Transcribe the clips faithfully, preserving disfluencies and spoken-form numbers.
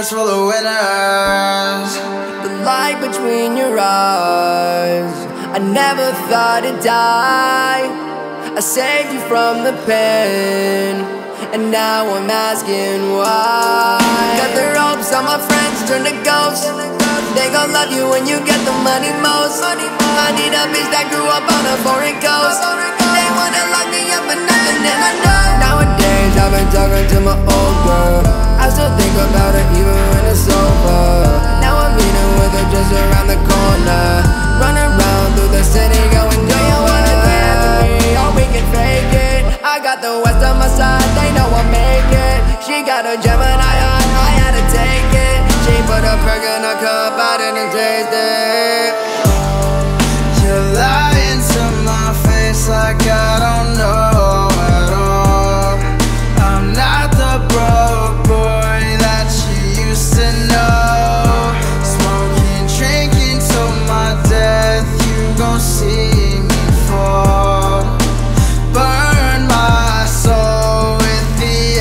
mirrors full of winners. The light between your eyes, I never thought it'd die. I saved you from the pain, and now I'm asking why. Got the ropes, all my friends turn to ghosts. They gon' love you when you get the money most. I need a bitch that grew up on a foreign coast. They wanna lock me up but nothing that I know. Nowadays I've been talking to my old girl. I still think about her even when it's over. Now I'm meeting with her just around the corner. Run around through the city going, do you wanna dance with me? Or we can fake it. I got the west on my side, they know I'll make it. She got a Gemini on, I had to take it. She put a perk in a cup, I didn't taste it. You're lying to my face like I don't know at all. I'm not the broke boy that you used to know. Smoking, drinking till my death, you gon' see me fall. Burn my soul with the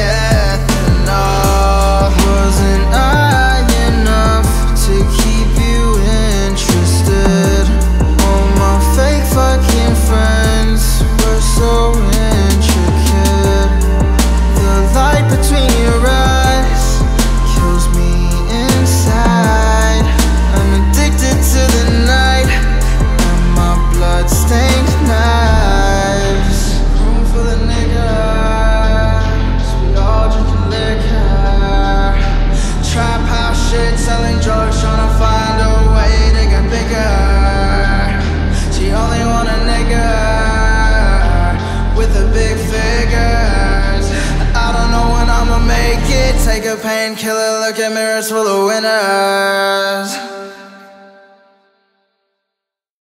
ethanol. Wasn't I enough to keep you interested? All my fake fucking friends were so intricate. The light between your eyes kills me inside. I'm addicted to the night and my blood-stained knives. Room full of niggas, we all drinking liquor. Trap house shit, selling drugs, tryna find a way to get bigger. She only want a nigga with the big figures. I don't know when I'ma make it. Take a painkiller, look at mirrors full of winners.